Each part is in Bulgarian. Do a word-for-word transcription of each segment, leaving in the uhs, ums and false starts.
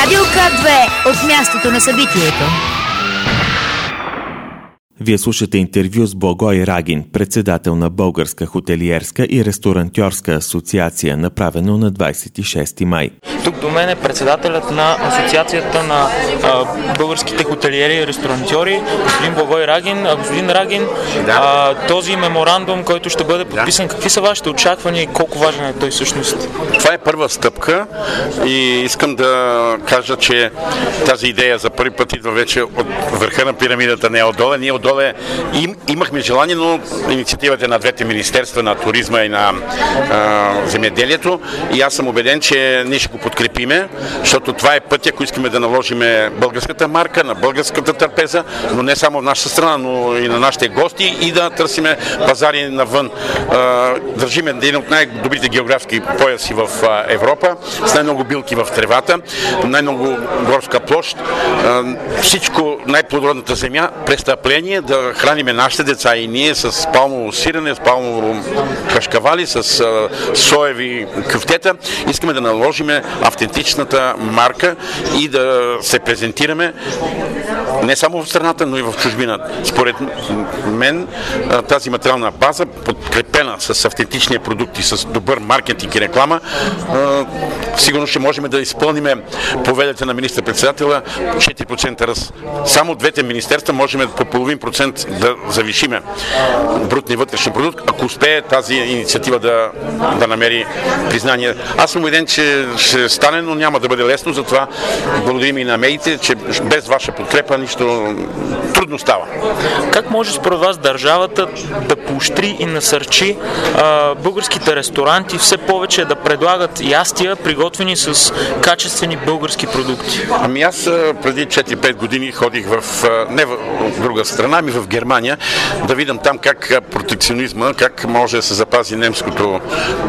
Радио К две от мястото на събитието. Вие слушате интервю с Благой Рагин, председател на Българска хотелиерска и ресторантьорска асоциация, направено на двадесет и шести май. Тук до мен е председателят на Асоциацията на а, българските хотелиери и ресторантьори, господин Благой Рагин. А, господин Рагин, да. а, този меморандум, който ще бъде подписан, да. Какви са вашите очаквания и колко важен е той всъщност? Това е първа стъпка и искам да кажа, че тази идея за първи път идва вече от върха на пирамидата, не отдолу. Ние отдолу им, имахме желание, но инициативата е на двете министерства, на туризма и на а, земеделието, и аз съм убеден, че ние ще го подкрепиме, защото това е пътя, ако искаме да наложиме българската марка, на българската трапеза, но не само в нашата страна, но и на нашите гости, и да търсиме пазари навън. А, държиме един от най-добрите географски пояси в Европа, с най-много билки в тревата, най-много горска площ, а, всичко, най-плодородната земя, престъпление да храниме нашите деца и ние с палмово сирене, с палмово кашкавали, с а, соеви кюфтета. Искаме да наложиме автентичната марка и да се презентираме не само в страната, но и в чужбина. Според мен тази материална база, подкрепена с автентични продукти, с добър маркетинг и реклама, сигурно ще можем да изпълним повелята на министър-председателя четири процента ръст. Само двете министерства можем по половин процент да завишиме брутния вътрешен продукт, ако успее тази инициатива да, да намери признание. Аз съм убеден, че ще стане, но няма да бъде лесно, затова благодарим и на медиите, че без ваша подкрепа нищо трудно става. Как може според вас държавата да поощри и насърчи а, българските ресторанти все повече да предлагат ястия, приготвени с качествени български продукти? Ами аз преди четири-пет години ходих в, не в друга страна, ами в Германия, да видам там как протекционизма, как може да се запази немското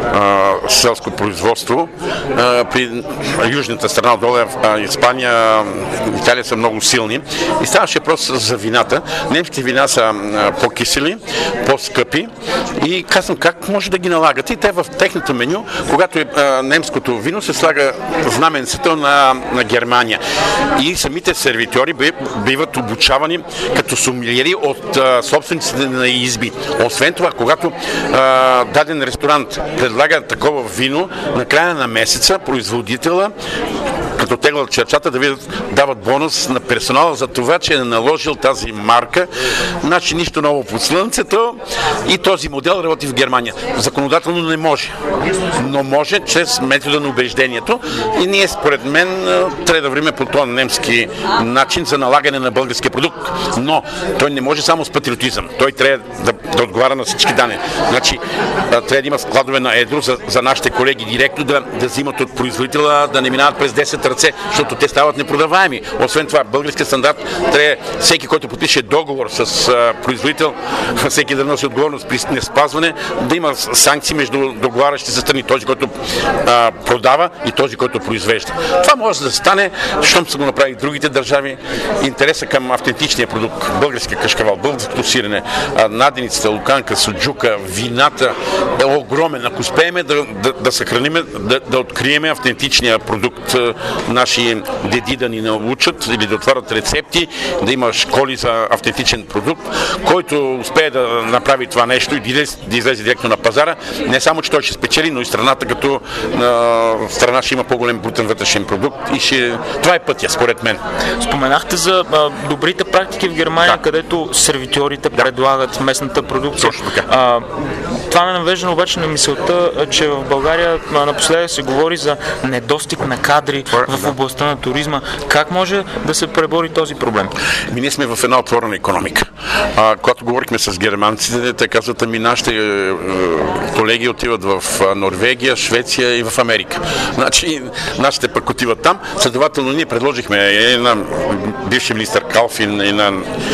а, селско производство. А, при южната страна, отдолу а, Испания, Италия са много силни. И ставаше просто за вината. Немските вина са а, по-кисели, по-скъпи и казвам, как може да ги налагате? И те в техното меню, когато е а, немското вино, се слага знаменцето на, на Германия. И самите сервитьори биват обучавани като сомелиери от а, собствениците на изби. Освен това, когато а, даден ресторант предлага такова вино, на края на месеца производителя, като теглят черчата, да видят, дават бонус на персонала за това, че е наложил тази марка. Значи нищо ново под слънцето, и този модел работи в Германия. Законодателно не може, но може чрез метода на убеждението, и ние според мен трябва да вървим по този немски начин за налагане на българския продукт, но той не може само с патриотизъм. Той трябва да, да отговаря на всички данни. Значи трябва да има складове на едро за, за нашите колеги директно да, да взимат от производителя, да не минават през десет ръце, защото те стават непродаваеми. Освен това, българския стандарт трябва всеки, който подпише договор с а, производител, всеки да носи отговорност при неспазване, да има санкции между договарящите се страни, този, който а, продава, и този, който произвежда. Това може да стане, щом са го направили другите държави. Интереса към автентичния продукт, българския кашкавал, българското сирене, а, наденицата, луканка, суджука, вината е огромен. Ако успеем да, да, да съхраним, да, да открием автентичния продукт, наши деди да ни научат или да отварят рецепти, да има школи за автентичен продукт, който успее да направи това нещо и да излезе директно на пазара, не само, че той ще спечели, но и страната като а, страна ще има по-голем брутен вътрешен продукт, и ще... това е пътя, според мен. Споменахте за а, добрите практики в Германия, да, където сервитьорите, да, предлагат местната продукция. Точно така. А, това ме навежда обаче на мисълта, че в България напоследък се говори за недостиг на кадри в областта на туризма. Как може да се пребори този проблем? Ми, ние сме в една отворена икономика. А, когато говорихме с германците, те казват, ами нашите е, колеги отиват в Норвегия, Швеция и в Америка. Значи, нашите пък отиват там. Следователно, ние предложихме и на бивши министър Калфин, и на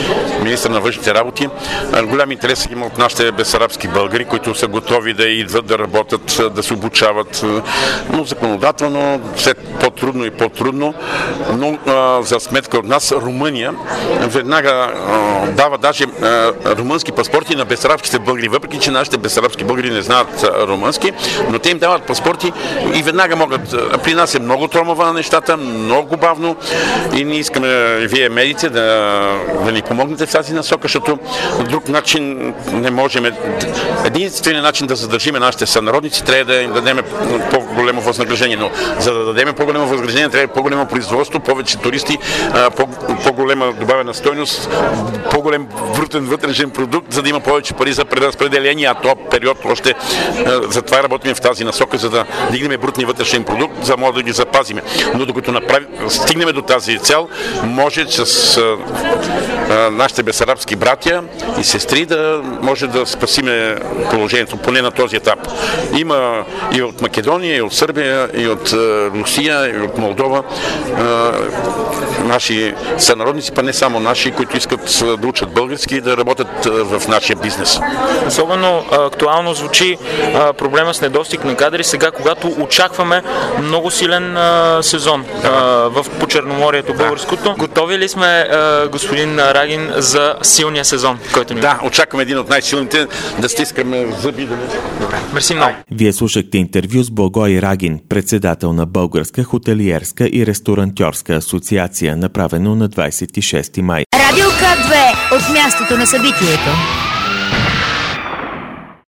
министър на външните работи. Голям интерес има от нашите бесарабски българи, които са готови да идват, да работят, да се обучават, но законодателно все по-трудно и по-трудно. Но а, за сметка от нас Румъния веднага а, дава даже а, румънски паспорти на бесарабските българи, въпреки че нашите бесарабски българи не знаят а, румънски, но те им дават паспорти и веднага могат. А, при нас е много тромава на нещата, много бавно и ние искаме вие медици да, да ни помогнете в тази насока, защото друг начин не можем. Единственият начин да задържиме нашите сънародници трябва да им дадем по-голямо възнаграждение, но за да дадем по-голямо възнаграждение трябва по-голямо производство, повече туристи, по-голяма добавена стойност, по-голям брутен вътрешен продукт, за да има повече пари за преразпределение, а то период още затова работим в тази насока, за да дигнем брутния вътрешен продукт, за да може да ги запазиме. Но докато направим, стигнем до тази цел, може с а, а, нашите бесарабски братя и сестри да може да спасиме положението, поне на този етап. Има и от Македония, и от Сърбия, и от а, Русия, и от Молдова а, наши сънародници, па не само наши, които искат да учат български и да работят а, в нашия бизнес. Особено а, актуално звучи а, проблема с недостиг на кадри сега, когато очакваме много силен а, сезон а, в по Черноморието българското. Да. Готови ли сме, а, господин Рагин, за силния сезон, който ни... Да, очакваме един от най-силните, да стискаме зъби. Да... Добре, мерси много. Вие слушахте интервю с Благой Рагин, председател на Българска хотелиерска и ресторантьорска асоциация, направено на двадесет и шести май. Радио К две от мястото на събитието.